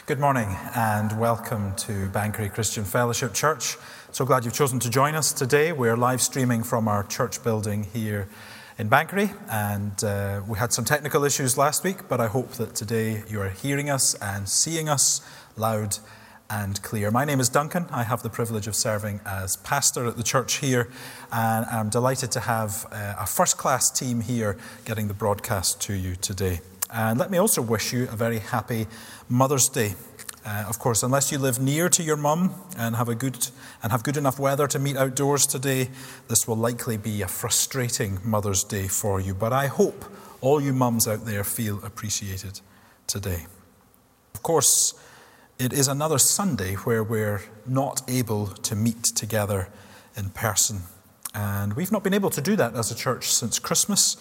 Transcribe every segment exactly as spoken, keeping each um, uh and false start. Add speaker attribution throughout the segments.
Speaker 1: Good morning and welcome to Banchory Christian Fellowship Church. So glad you've chosen to join us today. We're live streaming from our church building here in Banchory, and uh, we had some technical issues last week, but I hope that today you are hearing us and seeing us loud and clear. My name is Duncan. I have the privilege of serving as pastor at the church here, and I'm delighted to have uh, a first-class team here getting the broadcast to you today. And let me also wish you a very happy Mother's Day. Uh, of course, unless you live near to your mum and have a good and have good enough weather to meet outdoors today, this will likely be a frustrating Mother's Day for you. But I hope all you mums out there feel appreciated today. Of course, it is another Sunday where we're not able to meet together in person. And we've not been able to do that as a church since Christmas.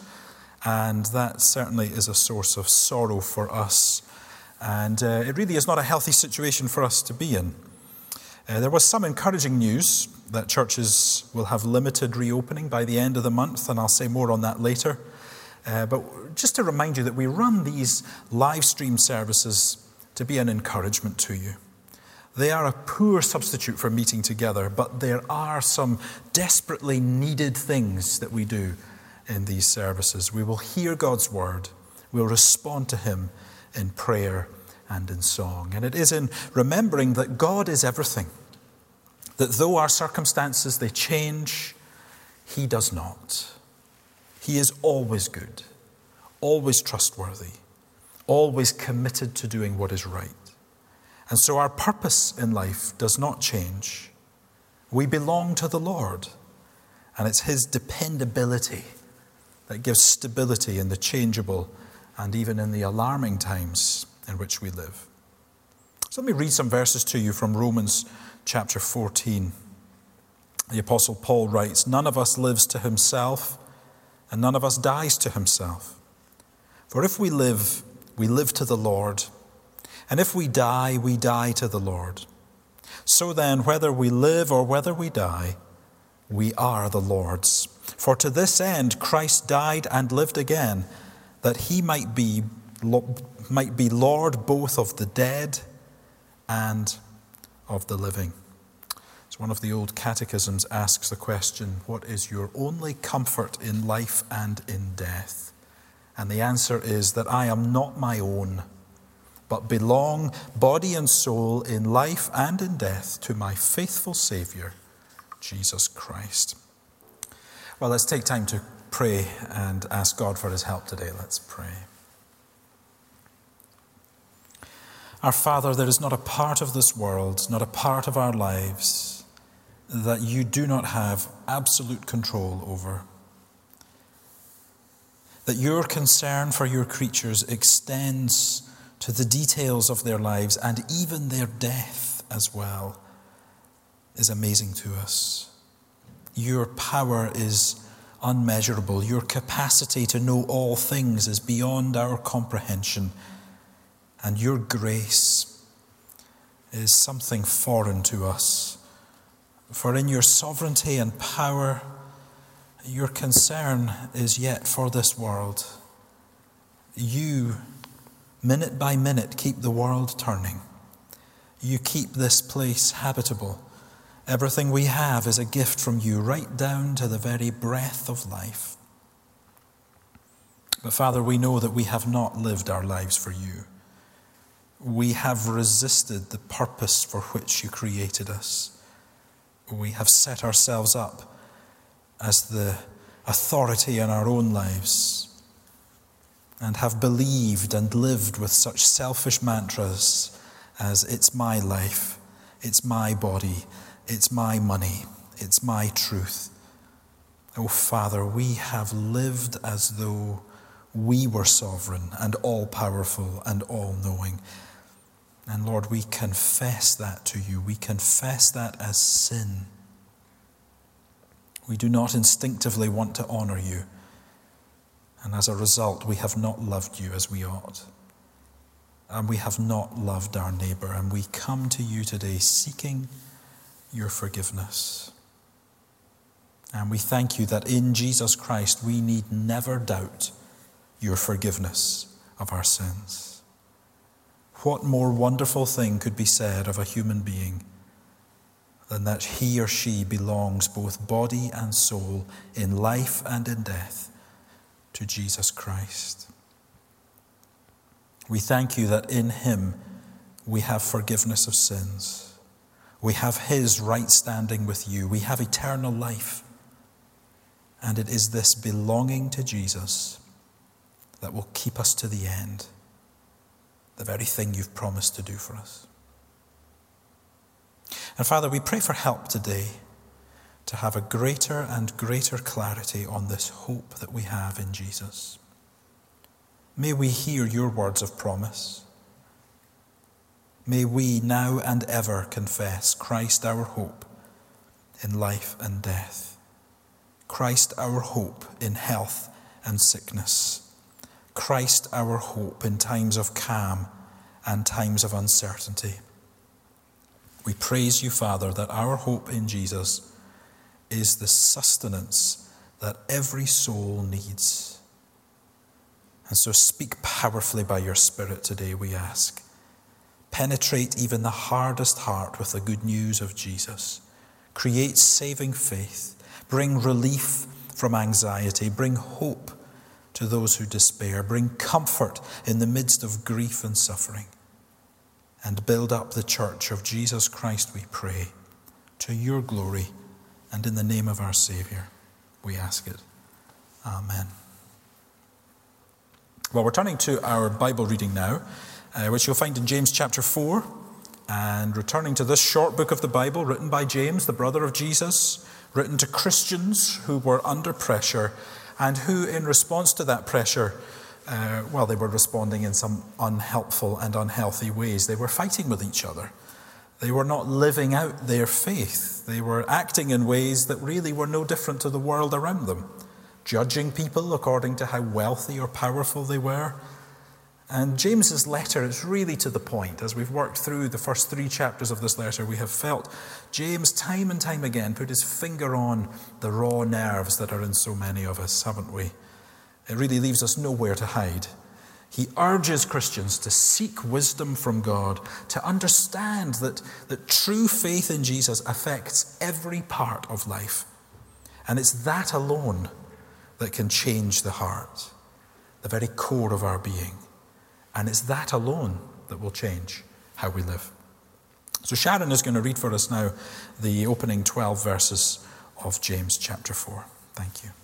Speaker 1: And that certainly is a source of sorrow for us. And uh, it really is not a healthy situation for us to be in. Uh, there was some encouraging news that churches will have limited reopening by the end of the month, and I'll say more on that later. Uh, but just to remind you that we run these live stream services to be an encouragement to you. They are a poor substitute for meeting together, but there are some desperately needed things that we do in these services. We will hear God's word. We'll respond to him in prayer and in song. And it is in remembering that God is everything, that though our circumstances, they change, he does not. He is always good, always trustworthy, always committed to doing what is right. And so our purpose in life does not change. We belong to the Lord, and it's his dependability that gives stability in the changeable and even in the alarming times in which we live. So let me read some verses to you from Romans chapter fourteen. The Apostle Paul writes, "None of us lives to himself, and none of us dies to himself. For if we live, we live to the Lord, and if we die, we die to the Lord. So then, whether we live or whether we die, we are the Lord's. For to this end Christ died and lived again, that he might be might be Lord both of the dead and of the living." So one of the old catechisms asks the question, what is your only comfort in life and in death? And the answer is that I am not my own, but belong body and soul in life and in death to my faithful Saviour, Jesus Christ. Well, let's take time to pray and ask God for his help today. Let's pray. Our Father, there is not a part of this world, not a part of our lives that you do not have absolute control over. That your concern for your creatures extends to the details of their lives and even their death as well is amazing to us. Your power is unmeasurable. Your capacity to know all things is beyond our comprehension. And your grace is something foreign to us. For in your sovereignty and power, your concern is yet for this world. You, minute by minute, keep the world turning. You keep this place habitable. Everything we have is a gift from you, right down to the very breath of life. But Father, we know that we have not lived our lives for you. We have resisted the purpose for which you created us. We have set ourselves up as the authority in our own lives and have believed and lived with such selfish mantras as it's my life, it's my body, it's my money, it's my truth. Oh, Father, we have lived as though we were sovereign and all-powerful and all-knowing. And Lord, we confess that to you. We confess that as sin. We do not instinctively want to honor you. And as a result, we have not loved you as we ought. And we have not loved our neighbor. And we come to you today seeking your forgiveness. And we thank you that in Jesus Christ we need never doubt your forgiveness of our sins. What more wonderful thing could be said of a human being than that he or she belongs, both body and soul, in life and in death, to Jesus Christ? We thank you that in him we have forgiveness of sins. We have his right standing with you. We have eternal life. And it is this belonging to Jesus that will keep us to the end, the very thing you've promised to do for us. And Father, we pray for help today to have a greater and greater clarity on this hope that we have in Jesus. May we hear your words of promise. May we now and ever confess Christ our hope in life and death, Christ our hope in health and sickness, Christ our hope in times of calm and times of uncertainty. We praise you, Father, that our hope in Jesus is the sustenance that every soul needs. And so speak powerfully by your Spirit today, we ask. Penetrate even the hardest heart with the good news of Jesus. Create saving faith. Bring relief from anxiety. Bring hope to those who despair. Bring comfort in the midst of grief and suffering. And build up the church of Jesus Christ, we pray, to your glory, and in the name of our Saviour, we ask it. Amen. Well, we're turning to our Bible reading now, uh, which you'll find in James chapter four, and returning to this short book of the Bible written by James, the brother of Jesus, written to Christians who were under pressure and who, in response to that pressure, Uh, well, they were responding in some unhelpful and unhealthy ways. They were fighting with each other. They were not living out their faith. They were acting in ways that really were no different to the world around them, judging people according to how wealthy or powerful they were. And James's letter is really to the point. As we've worked through the first three chapters of this letter, we have felt James time and time again put his finger on the raw nerves that are in so many of us, haven't we? It really leaves us nowhere to hide. He urges Christians to seek wisdom from God, to understand that, that true faith in Jesus affects every part of life. And it's that alone that can change the heart, the very core of our being. And it's that alone that will change how we live. So Sharon is going to read for us now the opening twelve verses of James chapter four. Thank you.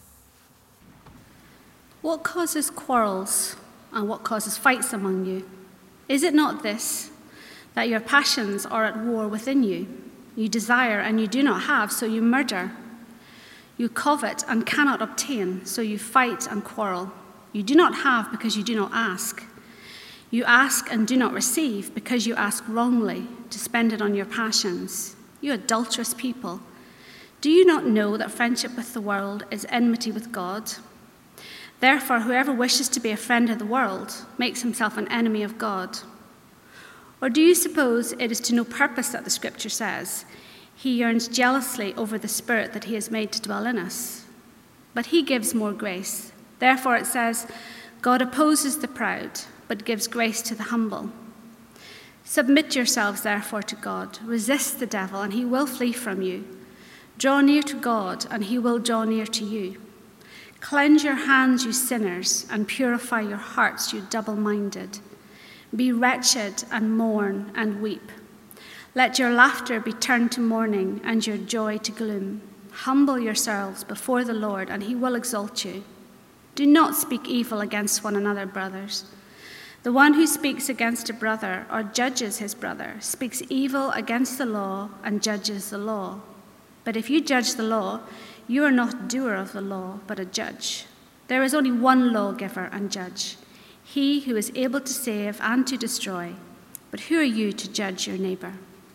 Speaker 2: What causes quarrels and what causes fights among you? Is it not this, that your passions are at war within you? You desire and you do not have, so you murder. You covet and cannot obtain, so you fight and quarrel. You do not have because you do not ask. You ask and do not receive because you ask wrongly to spend it on your passions. You adulterous people, do you not know that friendship with the world is enmity with God? Therefore, whoever wishes to be a friend of the world makes himself an enemy of God. Or do you suppose it is to no purpose that the Scripture says, he yearns jealously over the Spirit that he has made to dwell in us? But he gives more grace. Therefore it says, God opposes the proud, but gives grace to the humble. Submit yourselves therefore to God. Resist the devil, and he will flee from you. Draw near to God, and he will draw near to you. Cleanse your hands, you sinners, and purify your hearts, you double-minded. Be wretched and mourn and weep. Let your laughter be turned to mourning and your joy to gloom. Humble yourselves before the Lord, and he will exalt you. Do not speak evil against one another, brothers. The one who speaks against a brother or judges his brother speaks evil against the law and judges the law. But if you judge the law, you are not a doer of the law, but a judge. There is only one lawgiver and judge, he who is able to save and to destroy. But who are you to judge your neighbor?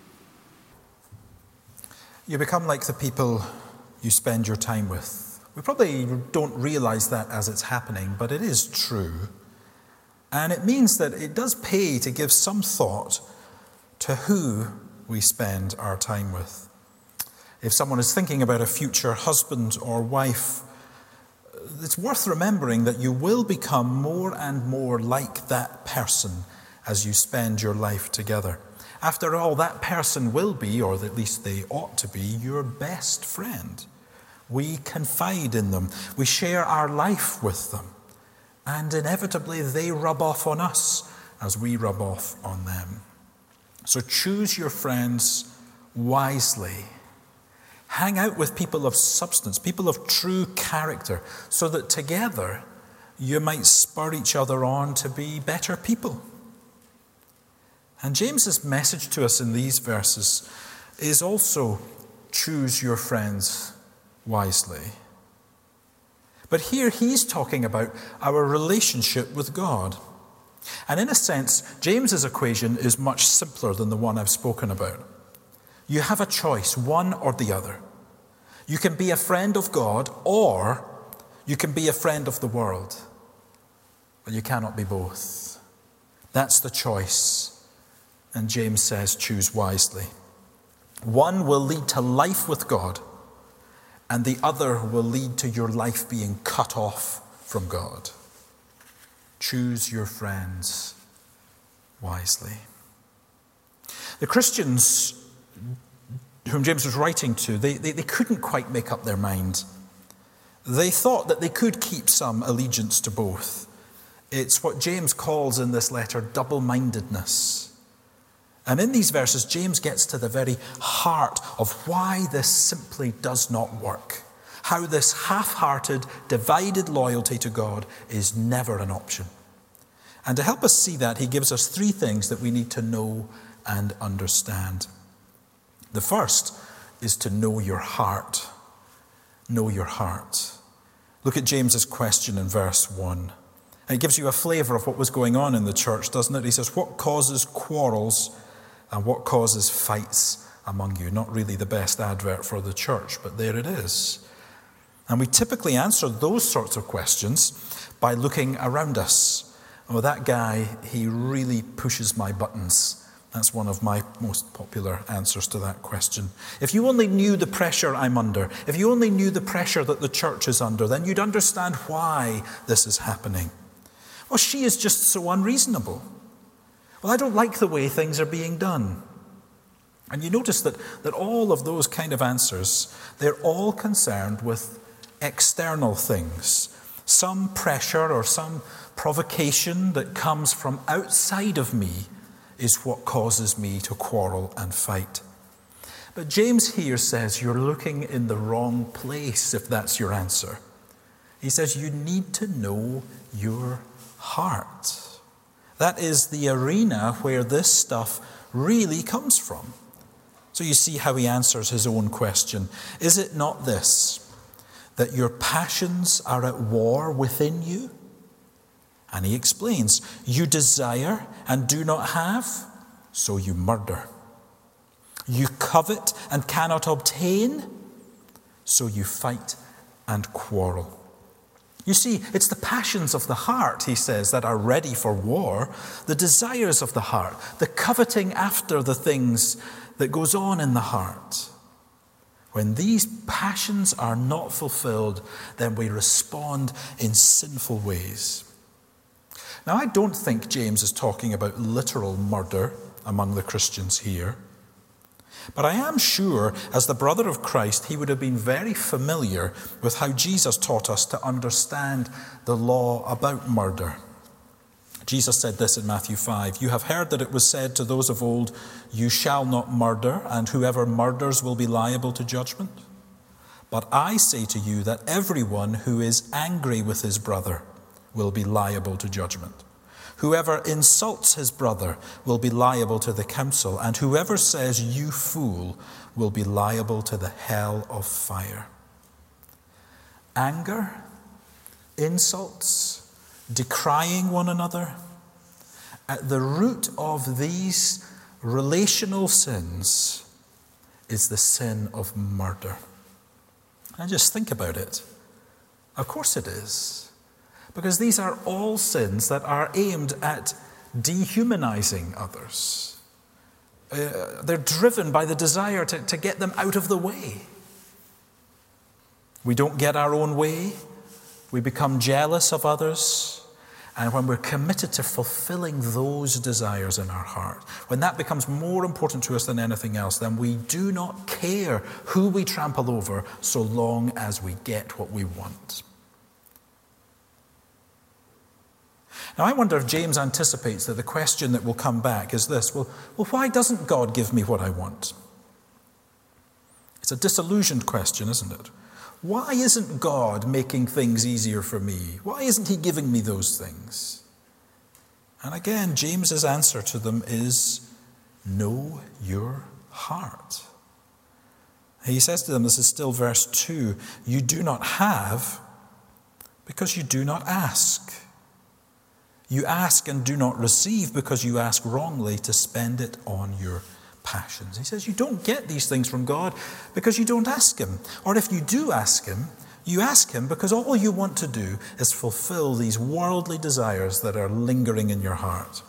Speaker 1: You become like the people you spend your time with. We probably don't realize that as it's happening, but it is true. And it means that it does pay to give some thought to who we spend our time with. If someone is thinking about a future husband or wife, it's worth remembering that you will become more and more like that person as you spend your life together. After all, that person will be, or at least they ought to be, your best friend. We confide in them. We share our life with them. And inevitably, they rub off on us as we rub off on them. So choose your friends wisely. Hang out with people of substance, people of true character, so that together you might spur each other on to be better people. And James's message to us in these verses is also choose your friends wisely. But here he's talking about our relationship with God. And in a sense, James's equation is much simpler than the one I've spoken about. You have a choice, one or the other. You can be a friend of God, or you can be a friend of the world. But you cannot be both. That's the choice. And James says, choose wisely. One will lead to life with God, and the other will lead to your life being cut off from God. Choose your friends wisely. The Christians whom James was writing to, they, they, they couldn't quite make up their mind. They thought that they could keep some allegiance to both. It's what James calls in this letter double-mindedness. And in these verses, James gets to the very heart of why this simply does not work. How this half-hearted, divided loyalty to God is never an option. And to help us see that, he gives us three things that we need to know and understand. The first is to know your heart. Know your heart. Look at James's question in verse one. And it gives you a flavour of what was going on in the church, doesn't it? He says, what causes quarrels and what causes fights among you? Not really the best advert for the church, but there it is. And we typically answer those sorts of questions by looking around us. Oh, that guy, he really pushes my buttons. That's one of my most popular answers to that question. If you only knew the pressure I'm under, if you only knew the pressure that the church is under, then you'd understand why this is happening. Well, she is just so unreasonable. Well, I don't like the way things are being done. And you notice that, that all of those kind of answers, they're all concerned with external things. Some pressure or some provocation that comes from outside of me is what causes me to quarrel and fight. But James here says you're looking in the wrong place if that's your answer. He says you need to know your heart. That is the arena where this stuff really comes from. So you see how he answers his own question. Is it not this, that your passions are at war within you? And he explains, you desire and do not have, so you murder. You covet and cannot obtain, so you fight and quarrel. You see, it's the passions of the heart, he says, that are ready for war. The desires of the heart, the coveting after the things that goes on in the heart. When these passions are not fulfilled, then we respond in sinful ways. Now, I don't think James is talking about literal murder among the Christians here. But I am sure, as the brother of Christ, he would have been very familiar with how Jesus taught us to understand the law about murder. Jesus said this in Matthew five, you have heard that it was said to those of old, you shall not murder, and whoever murders will be liable to judgment. But I say to you that everyone who is angry with his brother will be liable to judgment. Whoever insults his brother will be liable to the council, and whoever says, you fool, will be liable to the hell of fire. Anger, insults, decrying one another, at the root of these relational sins is the sin of murder. And just think about it. Of course it is. Because these are all sins that are aimed at dehumanizing others. Uh, they're driven by the desire to, to get them out of the way. We don't get our own way. We become jealous of others. And when we're committed to fulfilling those desires in our heart, when that becomes more important to us than anything else, then we do not care who we trample over so long as we get what we want. Now, I wonder if James anticipates that the question that will come back is this: well, well, why doesn't God give me what I want? It's a disillusioned question, isn't it? Why isn't God making things easier for me? Why isn't he giving me those things? And again, James's answer to them is, know your heart. He says to them, this is still verse two, you do not have because you do not ask. You ask and do not receive because you ask wrongly to spend it on your passions. He says you don't get these things from God because you don't ask him. Or if you do ask him, you ask him because all you want to do is fulfill these worldly desires that are lingering in your heart.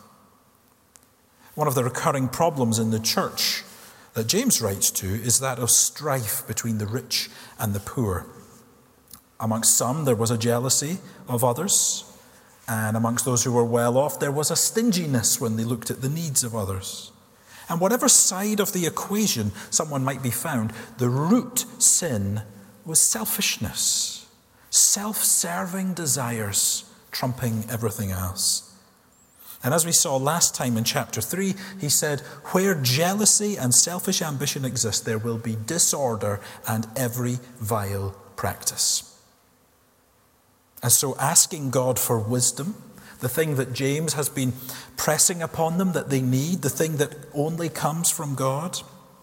Speaker 1: One of the recurring problems in the church that James writes to is that of strife between the rich and the poor. Amongst some, there was a jealousy of others, and amongst those who were well off, there was a stinginess when they looked at the needs of others. And whatever side of the equation someone might be found, the root sin was selfishness, self-serving desires trumping everything else. And as we saw last time in chapter three, he said, where jealousy and selfish ambition exist, there will be disorder and every vile practice. And so asking God for wisdom, the thing that James has been pressing upon them that they need, the thing that only comes from God,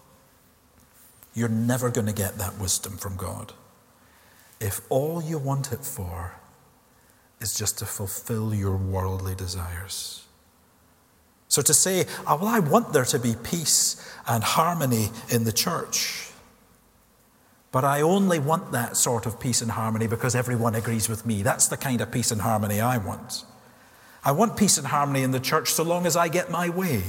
Speaker 1: you're never going to get that wisdom from God if all you want it for is just to fulfill your worldly desires. So to say, oh, well, I want there to be peace and harmony in the church, but I only want that sort of peace and harmony because everyone agrees with me. That's the kind of peace and harmony I want. I want peace and harmony in the church so long as I get my way.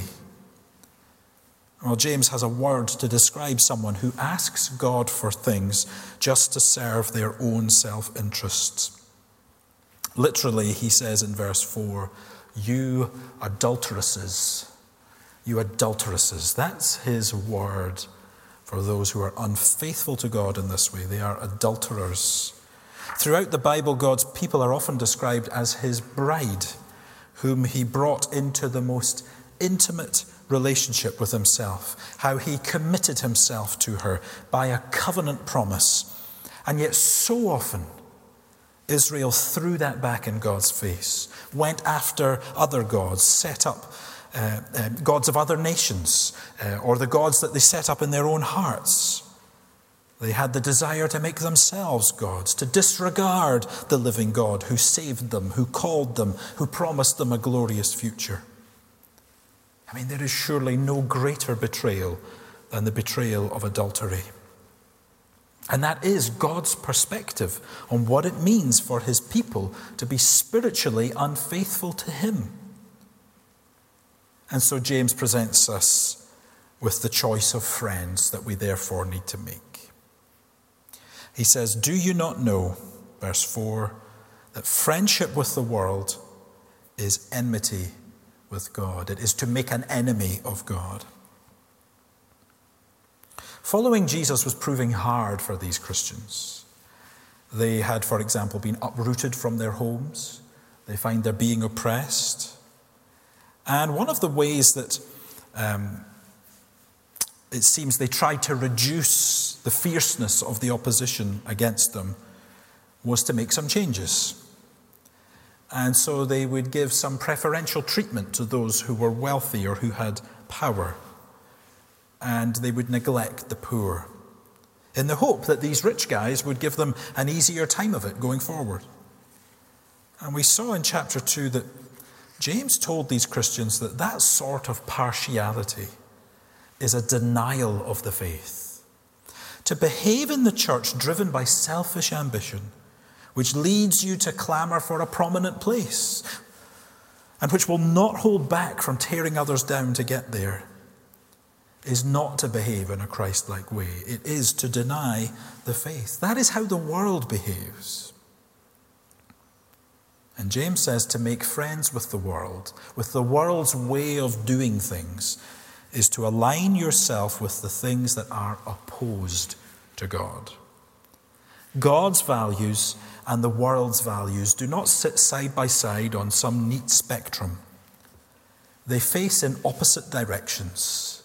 Speaker 1: Well, James has a word to describe someone who asks God for things just to serve their own self-interests. Literally, he says in verse four, you adulteresses, you adulteresses. That's his word for those who are unfaithful to God in this way. They are adulterers. Throughout the Bible, God's people are often described as his bride, whom he brought into the most intimate relationship with himself, how he committed himself to her by a covenant promise. And yet so often, Israel threw that back in God's face, went after other gods, set up uh, uh, gods of other nations, uh, or the gods that they set up in their own hearts. They had the desire to make themselves gods, to disregard the living God who saved them, who called them, who promised them a glorious future. I mean, there is surely no greater betrayal than the betrayal of adultery. And that is God's perspective on what it means for his people to be spiritually unfaithful to him. And so James presents us with the choice of friends that we therefore need to make. He says, do you not know, verse four, that friendship with the world is enmity with God? It is to make an enemy of God. Following Jesus was proving hard for these Christians. They had, for example, been uprooted from their homes. They find they're being oppressed. And one of the ways that um, it seems they tried to reduce the fierceness of the opposition against them was to make some changes. And so they would give some preferential treatment to those who were wealthy or who had power. And they would neglect the poor, in the hope that these rich guys would give them an easier time of it going forward. And we saw in chapter two that James told these Christians that that sort of partiality is a denial of the faith. To behave in the church driven by selfish ambition, which leads you to clamor for a prominent place, and which will not hold back from tearing others down to get there, is not to behave in a Christ-like way. It is to deny the faith. That is how the world behaves. And James says to make friends with the world, with the world's way of doing things, is to align yourself with the things that are opposed to God. God's values and the world's values do not sit side by side on some neat spectrum. They face in opposite directions.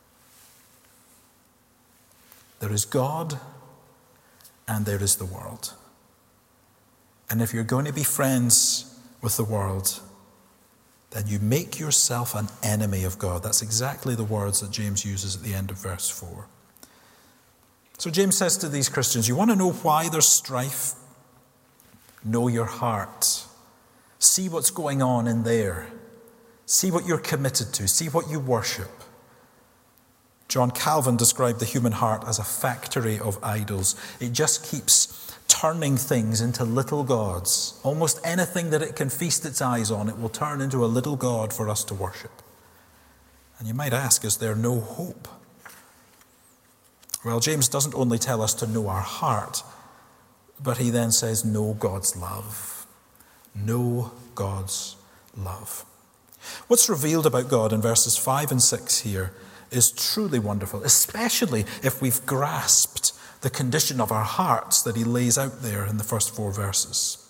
Speaker 1: There is God and there is the world. And if you're going to be friends with the world, then you make yourself an enemy of God. That's exactly the words that James uses at the end of verse four. So James says to these Christians, you want to know why there's strife? Know your heart. See what's going on in there. See what you're committed to. See what you worship. John Calvin described the human heart as a factory of idols. It just keeps turning things into little gods. Almost anything that it can feast its eyes on, it will turn into a little god for us to worship. And you might ask, is there no hope? Well, James doesn't only tell us to know our heart, but he then says, know God's love. Know God's love. What's revealed about God in verses five and six here is truly wonderful, especially if we've grasped the condition of our hearts that he lays out there in the first four verses.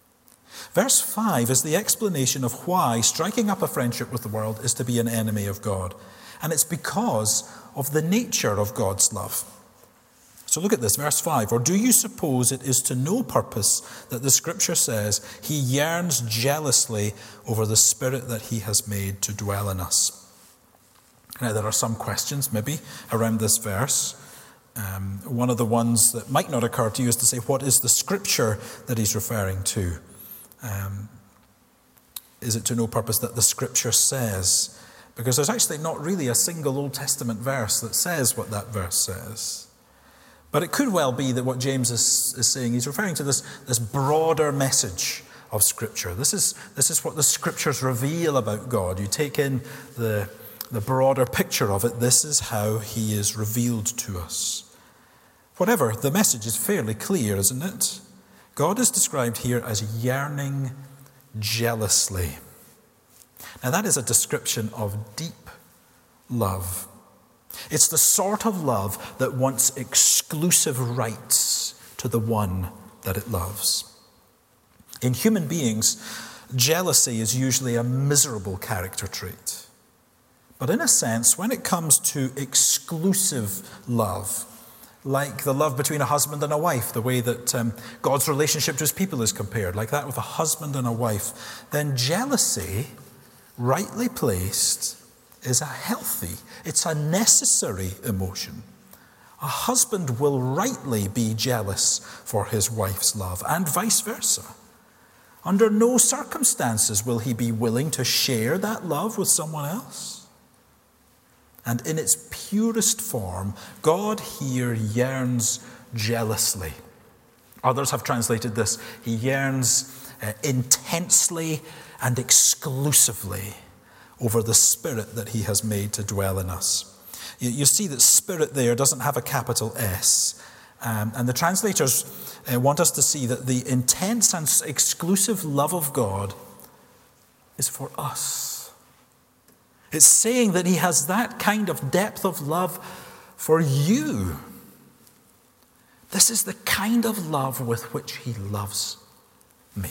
Speaker 1: Verse five is the explanation of why striking up a friendship with the world is to be an enemy of God. And it's because of the nature of God's love. So look at this, verse five. Or do you suppose it is to no purpose that the scripture says he yearns jealously over the spirit that he has made to dwell in us? Now, there are some questions maybe around this verse. Um, one of the ones that might not occur to you is to say, what is the scripture that he's referring to? Um, is it to no purpose that the scripture says? Because there's actually not really a single Old Testament verse that says what that verse says. But it could well be that what James is, is saying, he's referring to this, this broader message of Scripture. This is, this is what the Scriptures reveal about God. You take in the, the broader picture of it, this is how he is revealed to us. Whatever, the message is fairly clear, isn't it? God is described here as yearning jealously. Now that is a description of deep love. It's the sort of love that wants exclusive rights to the one that it loves. In human beings, jealousy is usually a miserable character trait. But in a sense, when it comes to exclusive love, like the love between a husband and a wife, the way that um, God's relationship to his people is compared, like that with a husband and a wife, then jealousy, rightly placed, is a healthy, it's a necessary emotion. A husband will rightly be jealous for his wife's love, and vice versa. Under no circumstances will he be willing to share that love with someone else. And in its purest form, God here yearns jealously. Others have translated this, he yearns uh, intensely and exclusively over the spirit that he has made to dwell in us. You, you see that spirit there doesn't have a capital S. Um, and the translators uh, want us to see that the intense and exclusive love of God is for us. It's saying that he has that kind of depth of love for you. This is the kind of love with which he loves me.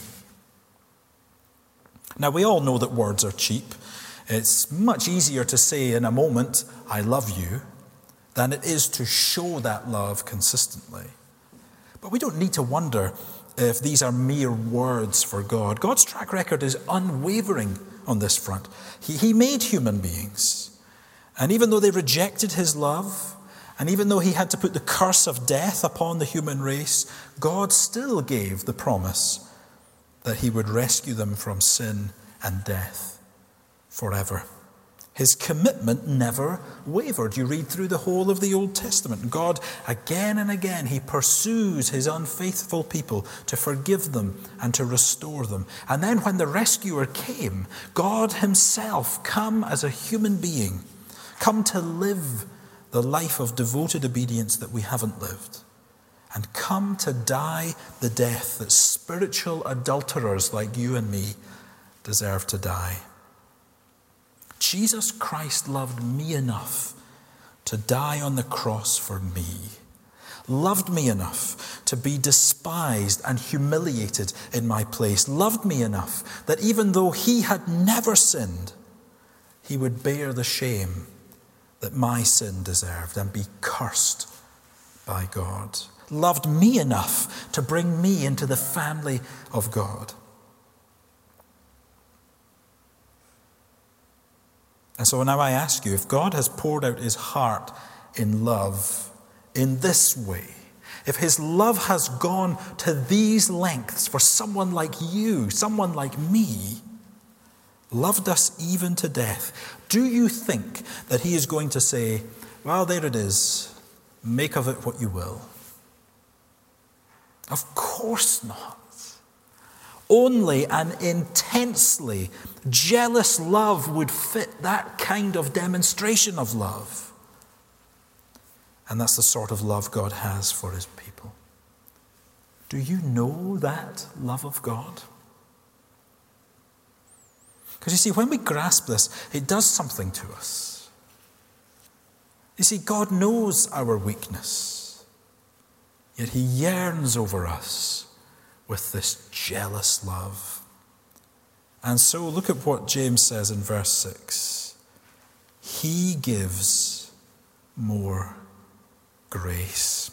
Speaker 1: Now, we all know that words are cheap. It's much easier to say in a moment, I love you, than it is to show that love consistently. But we don't need to wonder if these are mere words for God. God's track record is unwavering on this front. He, he made human beings. And even though they rejected his love, and even though he had to put the curse of death upon the human race, God still gave the promise that he would rescue them from sin and death forever. His commitment never wavered. You read through the whole of the Old Testament. God, again and again, he pursues his unfaithful people to forgive them and to restore them. And then when the rescuer came, God himself, come as a human being, come to live the life of devoted obedience that we haven't lived. and come to die the death that spiritual adulterers like you and me deserve to die. Jesus Christ loved me enough to die on the cross for me, loved me enough to be despised and humiliated in my place, loved me enough that even though he had never sinned, he would bear the shame that my sin deserved and be cursed by God. Loved me enough to bring me into the family of God. And so now I ask you, if God has poured out his heart in love in this way, if his love has gone to these lengths for someone like you, someone like me, loved us even to death, do you think that he is going to say, well, there it is, make of it what you will? Of course not. Only an intensely jealous love would fit that kind of demonstration of love. And that's the sort of love God has for his people. Do you know that love of God? Because you see, when we grasp this, it does something to us. You see, God knows our weakness, yet he yearns over us with this jealous love. And so look at what James says in verse six. He gives more grace.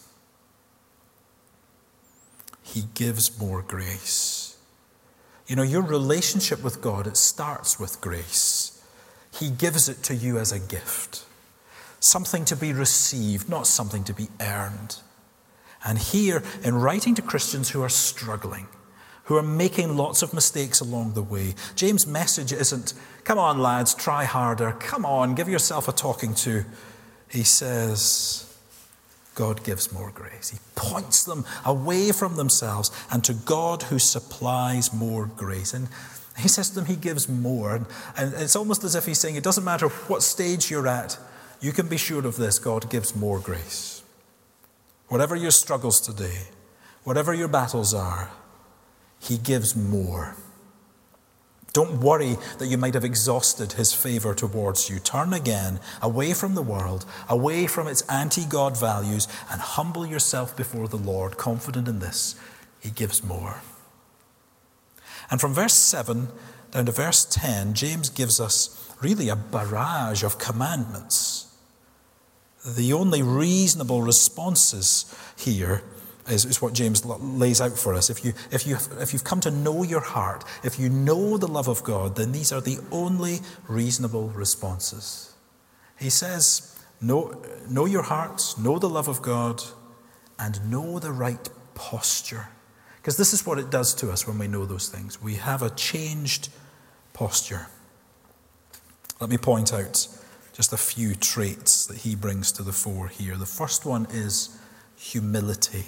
Speaker 1: He gives more grace. You know, your relationship with God, it starts with grace. He gives it to you as a gift. Something to be received, not something to be earned. And here, in writing to Christians who are struggling, who are making lots of mistakes along the way, James' message isn't, come on lads, try harder, come on, give yourself a talking to. He says, God gives more grace. He points them away from themselves and to God who supplies more grace. And he says to them, he gives more. And, and it's almost as if he's saying, it doesn't matter what stage you're at, you can be sure of this, God gives more grace. Whatever your struggles today, whatever your battles are, he gives more. Don't worry that you might have exhausted his favor towards you. Turn again away from the world, away from its anti-God values, and humble yourself before the Lord, confident in this. He gives more. And from verse seven down to verse ten, James gives us really a barrage of commandments. The only reasonable responses here is, is what James lays out for us. If, you, if, you, if you've come to know your heart, if you know the love of God, then these are the only reasonable responses. He says, know, know your hearts, know the love of God, and know the right posture. Because this is what it does to us when we know those things. We have a changed posture. Let me point out just a few traits that he brings to the fore here. The first one is humility.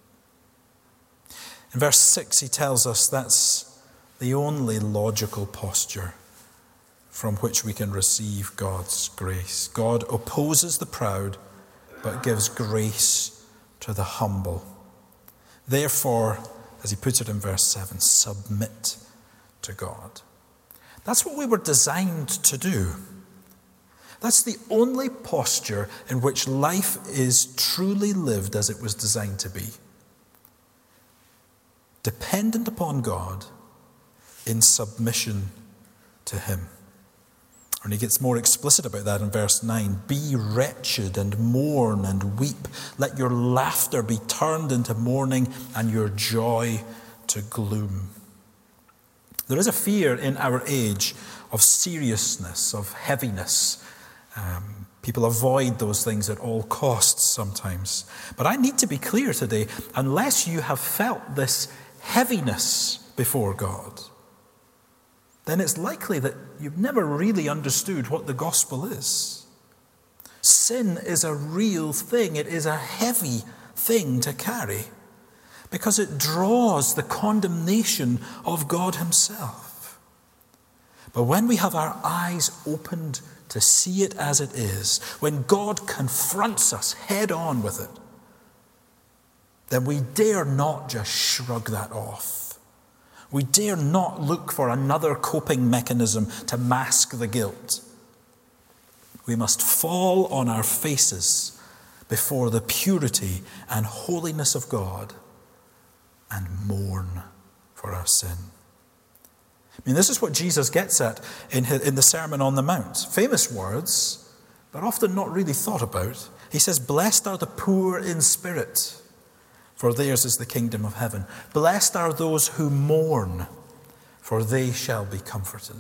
Speaker 1: In verse six, he tells us that's the only logical posture from which we can receive God's grace. God opposes the proud, but gives grace to the humble. Therefore, as he puts it in verse seven, submit to God. That's what we were designed to do. That's the only posture in which life is truly lived as it was designed to be. Dependent upon God in submission to him. And he gets more explicit about that in verse nine. Be wretched and mourn and weep. Let your laughter be turned into mourning and your joy to gloom. There is a fear in our age of seriousness, of heaviness. Um, people avoid those things at all costs sometimes. But I need to be clear today, unless you have felt this heaviness before God, then it's likely that you've never really understood what the gospel is. Sin is a real thing. It is a heavy thing to carry because it draws the condemnation of God himself. But when we have our eyes opened to see it as it is, when God confronts us head on with it, then we dare not just shrug that off. We dare not look for another coping mechanism to mask the guilt. We must fall on our faces before the purity and holiness of God and mourn for our sin. I mean, this is what Jesus gets at in, his, in the Sermon on the Mount. Famous words, but often not really thought about. He says, "Blessed are the poor in spirit, for theirs is the kingdom of heaven. Blessed are those who mourn, for they shall be comforted."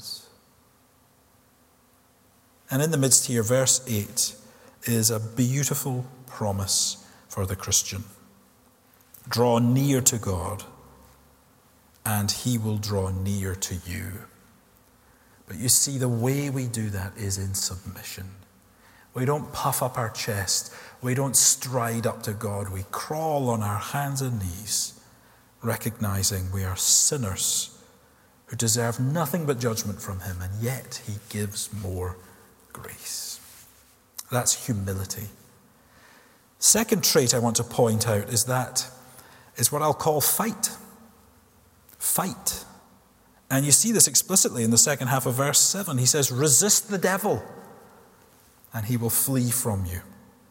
Speaker 1: And in the midst here, verse eight is a beautiful promise for the Christian. Draw near to God, and he will draw near to you. But you see, the way we do that is in submission. We don't puff up our chest. We don't stride up to God. We crawl on our hands and knees, recognizing we are sinners who deserve nothing but judgment from him, and yet he gives more grace. That's humility. Second trait I want to point out is that is what I'll call fight. Fight. And you see this explicitly in the second half of verse seven. He says, "Resist the devil, and he will flee from you."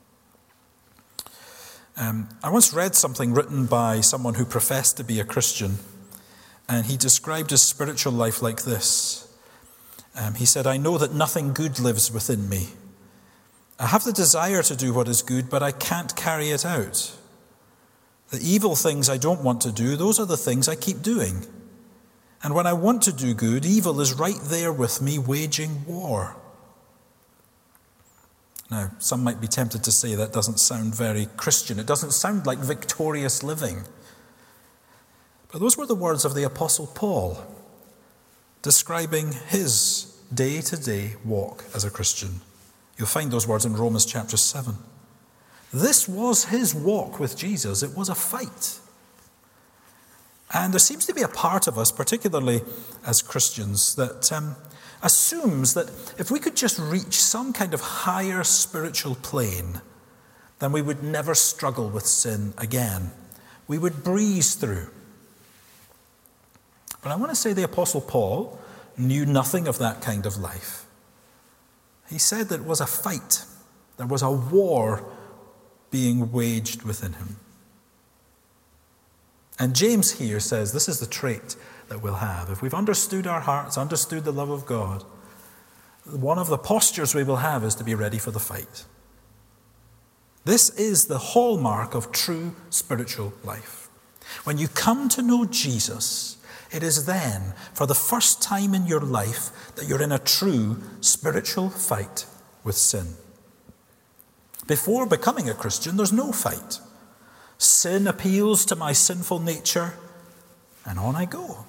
Speaker 1: Um, I once read something written by someone who professed to be a Christian, and he described his spiritual life like this. Um, he said, "I know that nothing good lives within me. I have the desire to do what is good, but I can't carry it out. The evil things I don't want to do, those are the things I keep doing. And when I want to do good, evil is right there with me, waging war." Now, some might be tempted to say that doesn't sound very Christian. It doesn't sound like victorious living. But those were the words of the Apostle Paul, describing his day-to-day walk as a Christian. You'll find those words in Romans chapter seven. This was his walk with Jesus. It was a fight. And there seems to be a part of us, particularly as Christians, that um, assumes that if we could just reach some kind of higher spiritual plane, then we would never struggle with sin again. We would breeze through. But I want to say the Apostle Paul knew nothing of that kind of life. He said that it was a fight. There was a war being waged within him. And James here says this is the trait that we'll have. If we've understood our hearts, understood the love of God, one of the postures we will have is to be ready for the fight. This is the hallmark of true spiritual life. When you come to know Jesus, it is then, for the first time in your life, that you're in a true spiritual fight with sin. Before becoming a Christian, there's no fight. Sin appeals to my sinful nature, and on I go.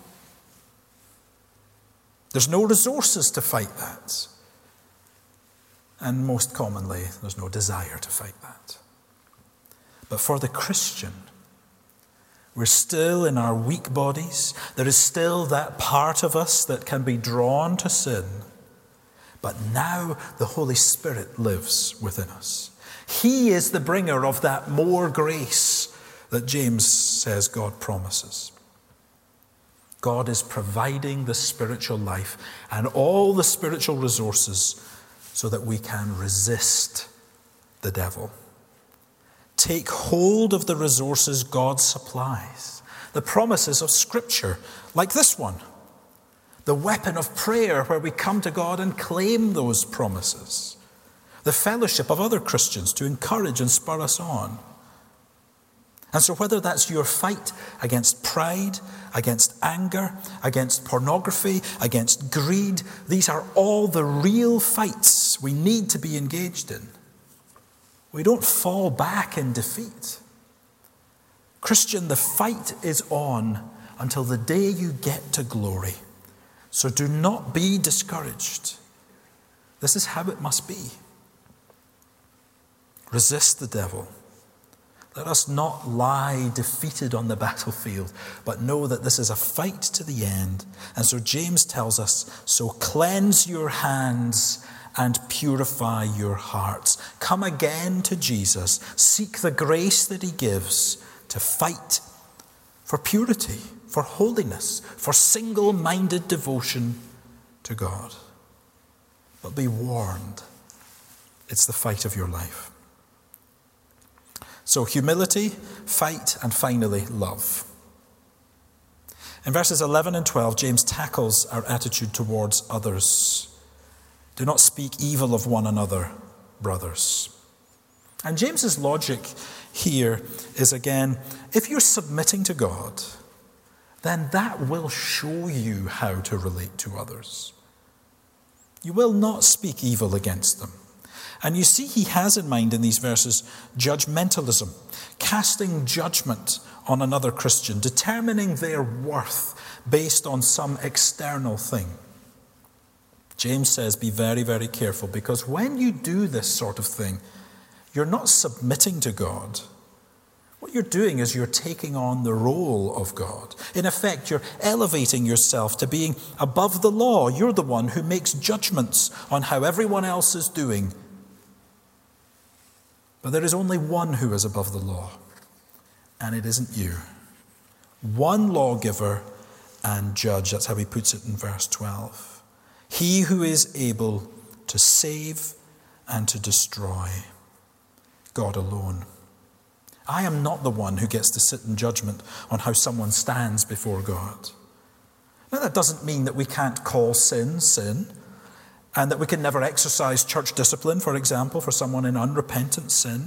Speaker 1: There's no resources to fight that. And most commonly, there's no desire to fight that. But for the Christian, we're still in our weak bodies. There is still that part of us that can be drawn to sin. But now the Holy Spirit lives within us. He is the bringer of that more grace that James says God promises. God is providing the spiritual life and all the spiritual resources so that we can resist the devil. Take hold of the resources God supplies, the promises of Scripture, like this one, the weapon of prayer where we come to God and claim those promises, the fellowship of other Christians to encourage and spur us on. And so whether that's your fight against pride, against anger, against pornography, against greed, these are all the real fights we need to be engaged in. We don't fall back in defeat. Christian, the fight is on until the day you get to glory. So do not be discouraged. This is how it must be. Resist the devil. Let us not lie defeated on the battlefield, but know that this is a fight to the end. And so James tells us, so cleanse your hands and purify your hearts. Come again to Jesus. Seek the grace that he gives to fight for purity, for holiness, for single-minded devotion to God. But be warned, it's the fight of your life. So humility, fight, and finally love. In verses eleven and twelve, James tackles our attitude towards others. Do not speak evil of one another, brothers. And James's logic here is, again, if you're submitting to God, then that will show you how to relate to others. You will not speak evil against them. And you see he has in mind in these verses judgmentalism, casting judgment on another Christian, determining their worth based on some external thing. James says be very, very careful, because when you do this sort of thing, you're not submitting to God. What you're doing is you're taking on the role of God. In effect, you're elevating yourself to being above the law. You're the one who makes judgments on how everyone else is doing. But there is only one who is above the law, and it isn't you. One lawgiver and judge. That's how he puts it in verse twelve. He who is able to save and to destroy. God alone. I am not the one who gets to sit in judgment on how someone stands before God. Now, that doesn't mean that we can't call sin, sin, and that we can never exercise church discipline, for example, for someone in unrepentant sin.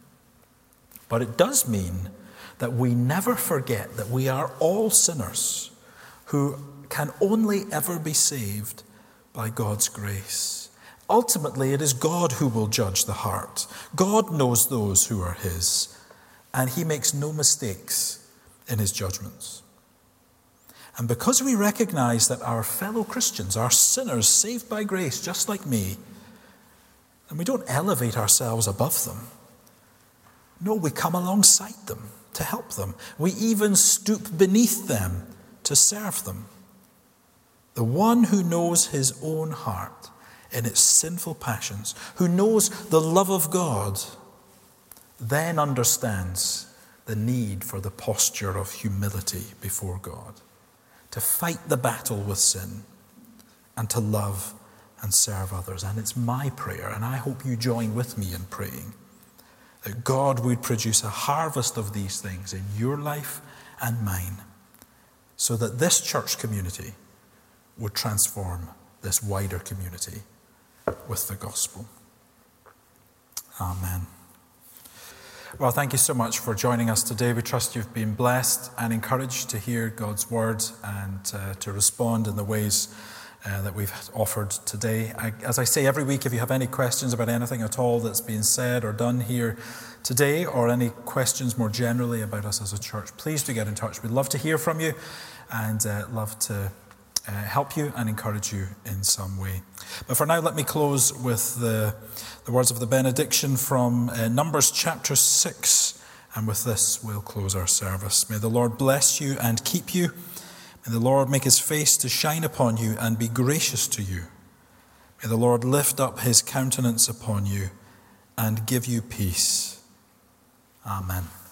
Speaker 1: But it does mean that we never forget that we are all sinners who can only ever be saved by God's grace. Ultimately, it is God who will judge the heart. God knows those who are his, and he makes no mistakes in his judgments. And because we recognize that our fellow Christians are sinners saved by grace, just like me, and we don't elevate ourselves above them. No, we come alongside them to help them. We even stoop beneath them to serve them. The one who knows his own heart in its sinful passions, who knows the love of God, then understands the need for the posture of humility before God, to fight the battle with sin and to love and serve others. And it's my prayer, and I hope you join with me in praying, that God would produce a harvest of these things in your life and mine, so that this church community would transform this wider community with the gospel. Amen. Well, thank you so much for joining us today. We trust you've been blessed and encouraged to hear God's word and uh, to respond in the ways uh, that we've offered today. I, as I say every week, if you have any questions about anything at all that's been said or done here today, or any questions more generally about us as a church, please do get in touch. We'd love to hear from you and uh, love to uh, help you and encourage you in some way. But for now, let me close with the, the words of the benediction from uh, Numbers chapter six. And with this, we'll close our service. May the Lord bless you and keep you. May the Lord make his face to shine upon you and be gracious to you. May the Lord lift up his countenance upon you and give you peace. Amen.